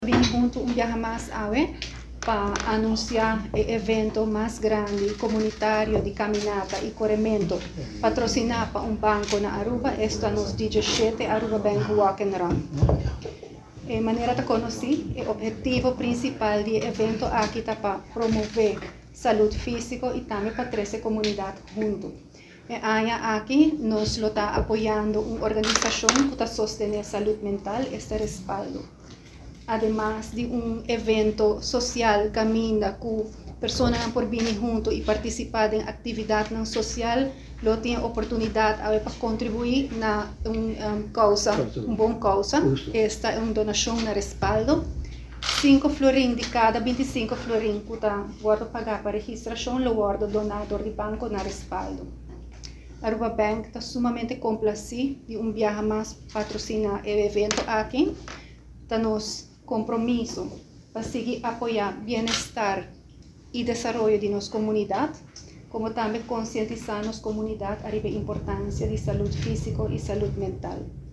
Vim junto un viaje más para anunciar el evento más grande comunitario de caminata y corrimiento patrocinado por un banco en Aruba. Esto nos 17 Aruba Bank Walk and Run. De manera de conocer, el objetivo principal del evento aquí está para promover salud física y también para 13 comunidades juntos. Aquí nos lo está apoyando una organización que está sosteniendo salud mental, este respaldo. Además de un evento social, camina, que personas por venir juntos y participar en actividad social, lo tienen oportunidad para contribuir a una buena causa. Esta es una donación, un respaldo. 5 florins de cada 25 florins que guardo pagar para registración, lo guardo donador de banco na respaldo. Aruba Bank está sumamente complacido de un viaje más patrocinar el evento aquí. Nos compromiso para seguir apoyar bienestar y desarrollo de nuestra comunidad, como también concientizar nuestra comunidad a la importancia de salud física y salud mental.